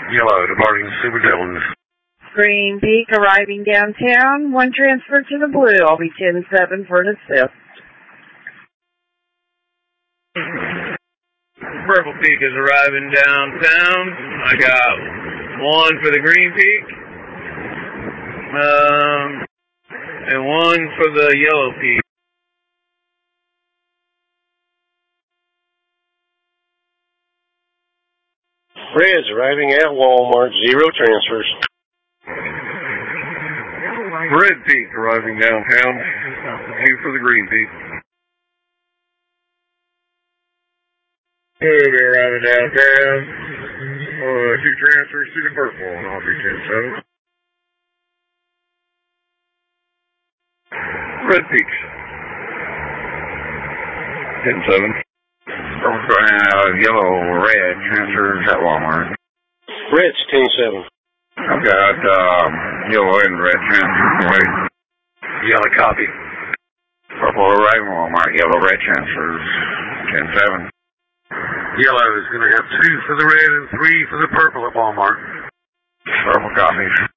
Yellow, departing Super Dillons. Green Peak arriving downtown. 1 transfer to the blue. I'll be 10-7 for an assist. Purple Peak is arriving downtown. I got 1 for the Green Peak. And 1 for the Yellow Peak. Red's arriving at Walmart. 0 transfers. Red Peak arriving downtown. 2 for the Green Peak. Blue arriving downtown. 2 transfers to the purple. I'll be 10-7. Red Peaks. 10-7. Yellow, red, transfers at Walmart. Red's 10-7. I've got yellow and red transfers. Yellow copy. Purple arriving Walmart, yellow, red transfers. 10-7. Yellow is going to have 2 for the red and 3 for the purple at Walmart. Purple copies.